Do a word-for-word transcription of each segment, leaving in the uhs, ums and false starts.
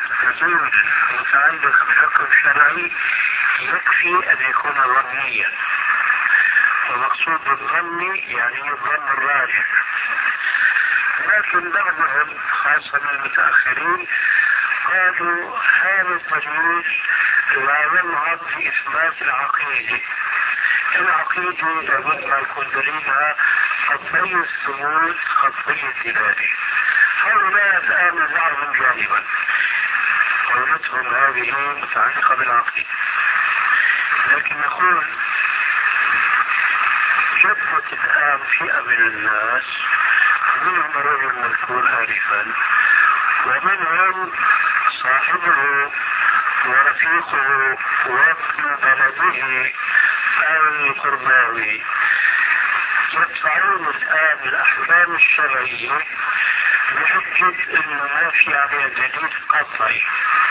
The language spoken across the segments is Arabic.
دليل متعلق بحكم شرعي يكفي أن يكون ظنيا، ومقصود الظن يعني الظن الراجح. لكن بعضهم خاصة المتأخرين قالوا هذا الدليل لا ينهض بإثبات العقيدة. العقيدة لابد ما يكون دليلها قطعي الثبوت قطعي الدلالة. هؤلاء الآن بعضهم جانبا قولتهم هذه متعلقة بالعقيدة، لكن نقول جدت الآن فئة من الناس منهم الرجل المذكور آنفا ومنهم صاحبه ورفيقه وابن بلده القرباوي، يدفعون الآن الأحكام الشرعية بحجة انه ما في عليه دليل قطعي،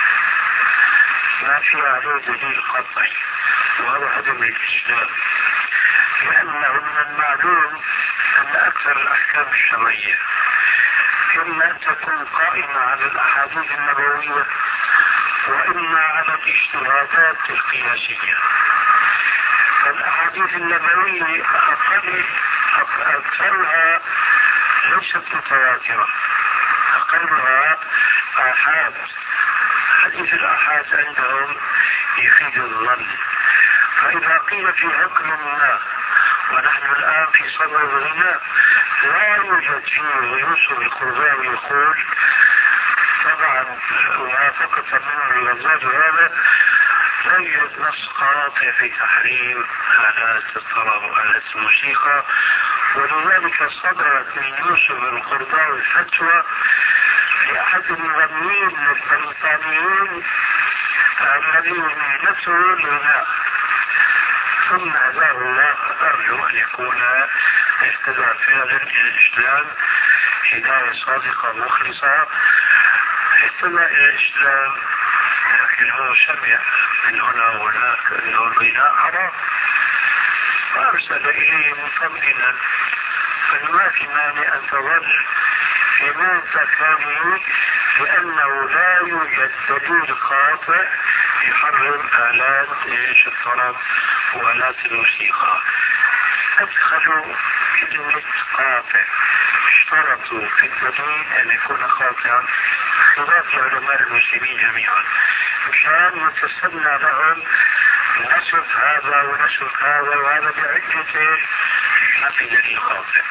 ما في عليه دليل قطعي، وهذا عدم الإسلام. لأنه من المعلوم أن أكثر الأحكام الشرعية إما أن تكون قائمة على الأحاديث النبوية وإما على الاجتهادات القياسية. فالأحاديث النبوية أقل أكثرها ليست متواترة، أقلها آحاد. حديث الآحاد عندهم يفيد الظن. فإذا قيل في حكم ما ونحن الآن في صدر الغناء لا يوجد فيه يوسف القرباوي يقول طبعا موافقة منه اللذات، هذا لا يوجد نص قاطع في تحريم آلات الطرب وآلات الموسيقى، ولذلك صدرت من يوسف القرباوي فتوى لأحد المغنيين البريطانيين الذي مهنته الغناء، ثم هداه الله. أرجو أن يكون اهتدى فعلا إلى الإسلام هداية صادقة مخلصة، اهتدى إلى الإسلام، لكن هو سمع من هنا وهناك أنه الغناء حرام، فأرسل إليه مطمئنا أنه ما في مانع أن تظل في منتخبه، لأنه لا يوجد دليل قاطع يحرم آلات الطرب وآلات الموسيقى. أدخلوا كلمة قاطع، اشترطوا في الدليل أن يكون قاطعا خلاف علماء المسلمين جميعا، مشان يتسنى لهم نسف هذا ونسف هذا وهذا بعجته ما في دليل قاطع.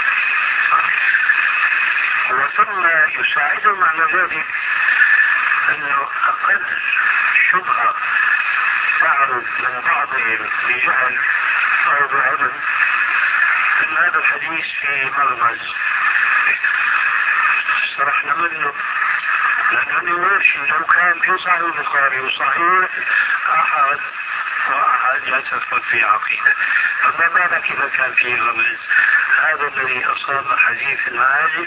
وثم يساعدهم على ذلك أنه أقل شبهة تعرض من بعضهم بجهل أو بعلم أن هذا الحديث في مغمز استرحنا منه، لأنه يرشي لو كان في صحيح البخاري وصحيح أحد وأحد لا تثبت في عقيدة، فما بالك إذا كان فيه غمز. هذا الذي أصاب حديث المعارف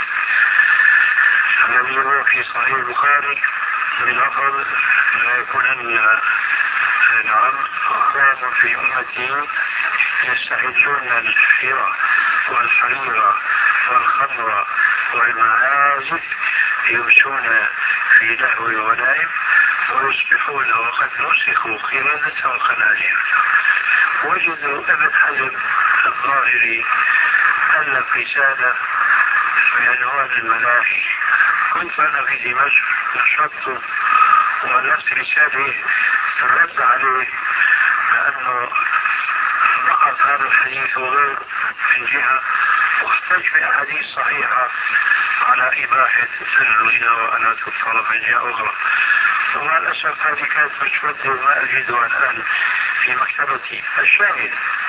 الذي هو في صحيح البخاري بلفظ لا يكونن نعم أقوام في أمتي يستحلون الحرى والحريرة والخمر والمعازف يمشون في لهو الغنائم ويصبحون وقد نسخوا قردة وخنازير. وجدوا ابن حزم الظاهري ألف رسالة بعنوان الملاهي. كنت أنا في دمشق نشطت وألفت رسالة الرد عليه لأنه نقض هذا الحديث وغير من جهة، واحتج في أحاديث صحيحة على إباحة الغناء وآلات الطرب من جهة أخرى. ومع الأسف هذه كانت مشودة وما أجدها الآن في مكتبتي. الشاهد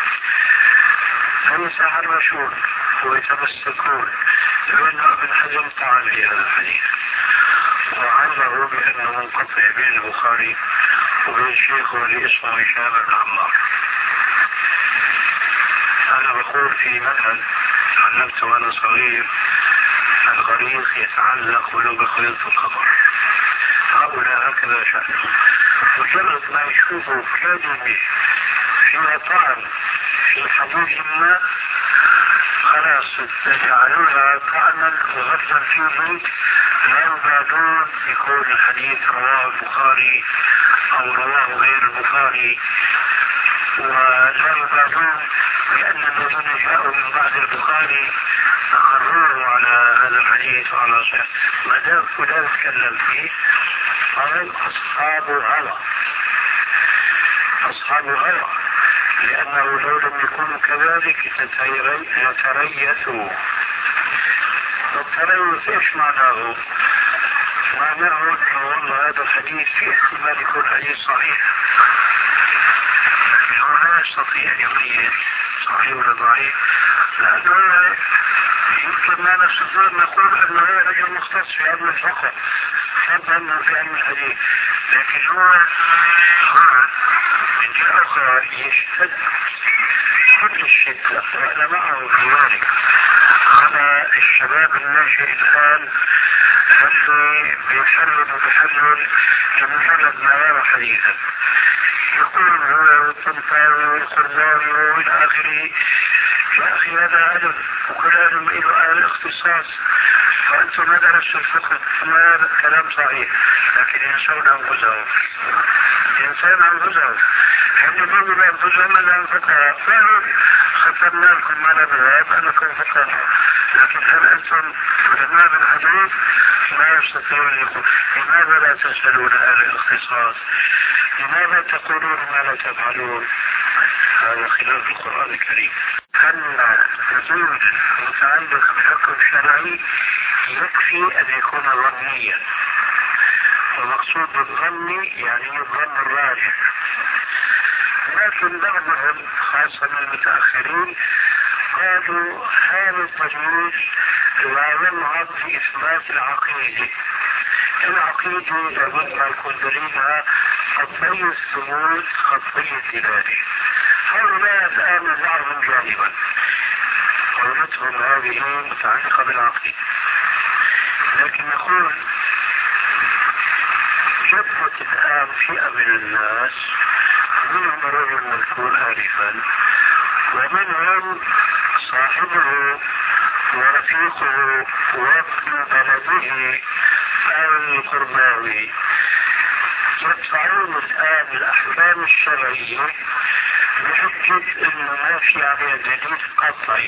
هذا ساحر مشهور ويتمسكون لأنه ابن حزم طعن في هذا الحديث وعلّه بأنه منقطع بين البخاري وبين شيخه اللي اسمه هشام بن عمار. أنا بقول في مثل علمت وأنا صغير الغريق يتعلق ولو بخيط الخبر. هؤلاء هكذا شأنه، مجرد ما يشوفوا كلمة فيها طعن في حديث ما خلاص يجعلونها طعنا وغرضا فيه لا يبالون يكون الحديث رواه البخاري أو رواه غير البخاري، ولا يبالون لأن الذين جاءوا من بعد البخاري أقرروا على هذا الحديث وعلى صحة. ما دام فلان تكلم فيه هم أصحاب هوى، أصحاب هوى، لأنه لو لم يكونوا كذلك يتريثوا. والتريث إيش معناه؟ معناه أنه والله هذا الحديث في احتمال يكون حديث صحيح، لكن هو لا يستطيع أن يميز صحيح ولا ضعيف، لأنه يمكن ما نستطيع نقول أنه هو رجل مختص في علم الفقه، فضلا في علم الحديث، لكن هو هو من جهة أخرى يشتد كل الشدة وأنا معه في ذلك على الشباب الناشئ الآن اللي بيحلل وبيحلل لمجرد ما يرى حديثا، يقول هو والطنطاوي والقرضاوي والى اخره. يا اخي هذا علم وكل علم له الاختصاص، فانتم ما درستوا الفقه، هذا كلام صحيح، لكن ينسون انفسهم، ينسون انفسهم، يعني بيقولوا انفسهم انهم فقهاء، فهم ختمنا لكم على بواب انكم فقهاء، لكن هل انتم علماء بالحديث؟ لا يستطيعون يقول. لماذا لا تسالون اهل الاختصاص؟ لماذا تقولون ما لا تفعلون؟ هذا خلاف القرآن الكريم. أن الدليل المتعلق بحكم شرعي يكفي أن يكون ظنيا، ومقصود بالظن يعني الظن الراجح، لكن بعضهم خاصة المتأخرين قالوا هذا الدليل لا ينهض في إثبات العقيدة. العقيدة لابد ما يكون دليلها خطي الثبوت خطي الدلالة. هؤلاء الآن نزعهم جانبا، قولتهم هذه متعلقة بالعقيدة، لكن نقول جبت الآن فئة من الناس، منهم الرجل المذكور آنفا، ومنهم صاحبه ورفيقه وابن بلده القرضاوي، يدفعون الآن الأحكام الشرعية بحجة انه ما في عليه دليل قطعي،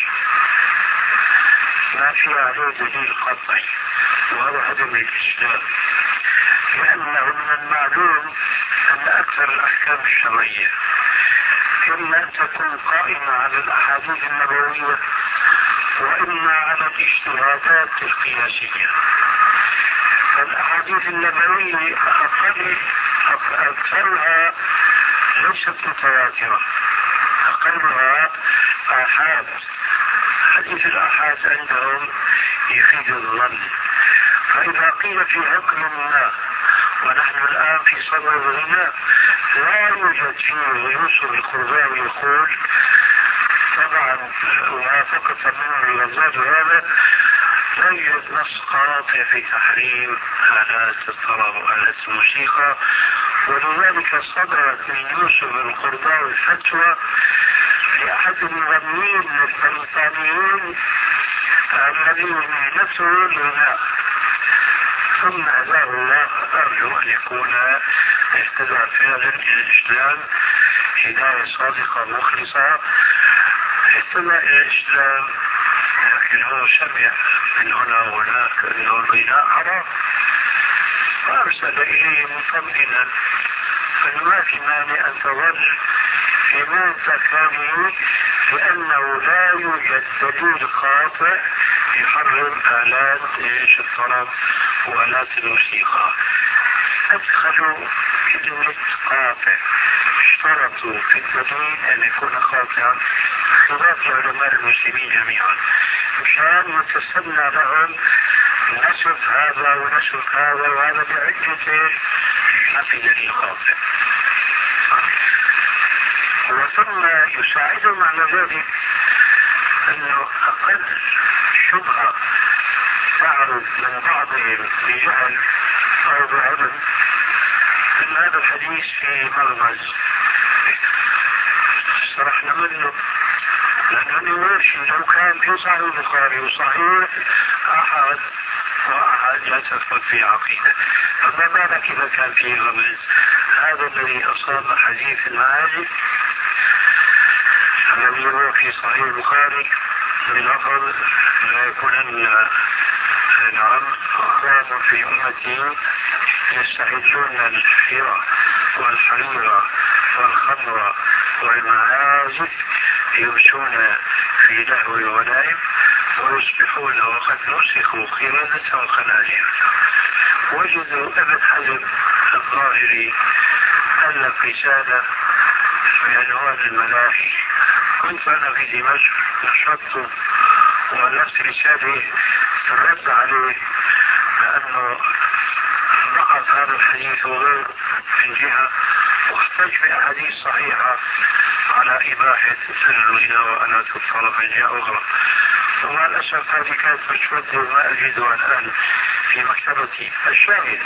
ما في عليه دليل قطعي، وهذا عدم الإسلام، لأنه من المعلوم أن أكثر الأحكام الشرعية إما أن تكون قائمة على الأحاديث النبوية وإما على الاجتهادات القياسية. الأحاديث النبوية أقل أكثرها ليست متواترة، أقلها آحاد. حديث الآحاد عندهم يفيد الظن، فإذا قيل في حكم ما ونحن الآن في صدر الغناء لا يوجد فيه يوسف القرضاوي يقول طبعا موافقة من الغزال هذا لا يوجد نص قاطع في تحريم آلات الطرب وآلات الموسيقى، ولذلك صدرت من يوسف القرضاوي فتوى لأحد المغنيين البريطانيين الذين مهنته الغناء، ثم هداه الله. أرجو أن يكون اهتدى فعلا إلى الإسلام هداية صادقة مخلصة، اهتدى إلى الإسلام، لكن هو سمع من هنا وهناك أنه الغناء حرام، فأرسل إليه مطمئنا فما في مانع أن تظل في موت كامل، لأنه لا يوجد دليل قاطع يحرم آلات إيش الطرب وآلات الموسيقى. أدخلوا كلمة قاطع، اشترطوا في الدليل أن يكون قاطعا خلاف علماء المسلمين جميعا، مشان يتسنى لهم نسف هذا ونسف هذا وهذا بعدته ما في دليل قاطع. وثم يساعدهم على ذلك انه اقل شبهة تعرض من بعضهم بجهل او بعلم ان هذا الحديث فيه مغمز، استرحنا منه، لانه ليش لو كان في صحيح البخاري وصحيح احد وأحد لا تثبت في عقيدة، فما بالك إذا كان فيه غمز؟ هذا الذي أصاب حديث المعاجب الذي هو في صحيح البخاري بلفظ لا يكونن نعم أقوام في أمتي يستحلون الحيرة والحريرة والخمر والمعازف يمشون في لهو الغنائم ويصبحون وقد نسخوا قردة وخنازير. وجدوا ابن حزم الظاهري ألف رسالة بعنوان الملاهي. كنت أنا في دمشق نشطت وألفت رسالة الرد عليه لأنه ضعف هذا الحديث وغيره من جهة، واحتج بأحاديث صحيحة على إباحة الغنى وأنا الطرف من جهة أخرى. ومع الأسف هذه كانت مسودة وما أجدها الآن في مكتبتي. الشاهد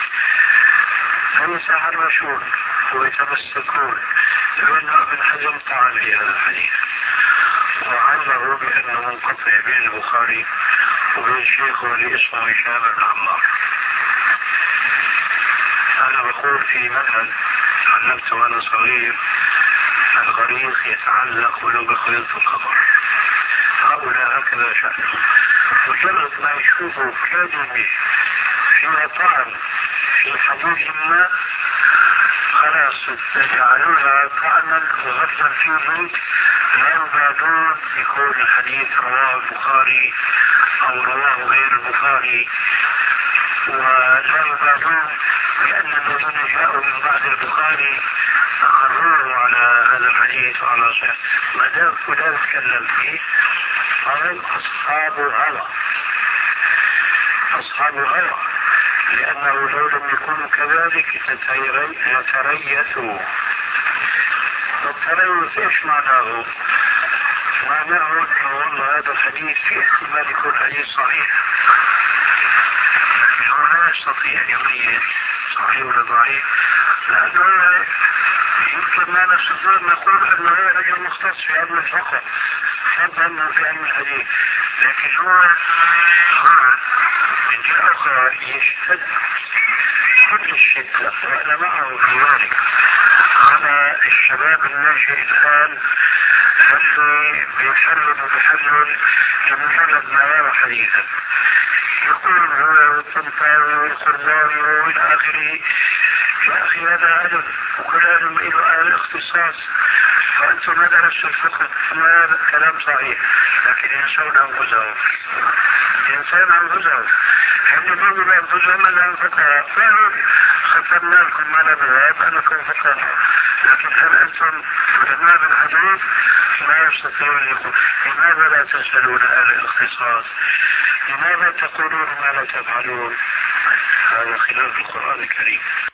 هذه ساحة مشهور ويتمسكون بأن ابن حزم طعن في هذا الحديث وعلّه بأنه منقطع بين البخاري وبين شيخه اللي اسمه هشام بن عمار. أنا بقول في مثل علمت وأنا صغير: الغريق يتعلق ولو بخيط القبر. هؤلاء هكذا شأن، مجرد ما يشوفوا كلمة فيها طعن في حديث ما خلاص يجعلونها طعنا وغرزا فيه، لا يبالون يكون الحديث رواه البخاري أو رواه غير البخاري، ولا يبالون لأن الذين جاءوا من بعد البخاري أقروا على هذا الحديث وعلى صحيح. ما دام فلان تكلم فيه هم أصحاب هوى، أصحاب هوى، لأنه لو لم يكونوا كذلك يتريثوا. والتريث إيش معناه؟ معناه أنه والله هذا الحديث في احتمال يكون حديث صحيح، لكن هو لا يستطيع يميز صحيح ولا ضعيف، لأنه يمكن ما نستطيع نقول أنه هو رجل مختص في علم الفقه فضلا في علم الحديث، لكن هو هو من جهة أخرى يشتد كل الشدة، وأنا معه في ذلك على الشباب الناشئ الآن اللي بيحلل بحلل لمجرد ما يرى حديثا، يقول هو والطنطاوي والقرضاوي والى اخره. يا اخي هذا علم وكل علم له اهل اختصاص، فانتم ما درستوا الفقه، فما هذا الكلام صحيح، لكن ينسون انفسهم، ينسون انفسهم، هم يقولوا انفسهم انهم فقهاء، فهو خطرنا لكم ما نبغى انكم فقهاء، لكن هل انتم علماء بالحديث؟ لا يستطيعون يقول. لماذا لا تسألون اهل الاختصاص؟ لماذا تقولون ما لا تفعلون؟ هذا خلاف القرآن الكريم.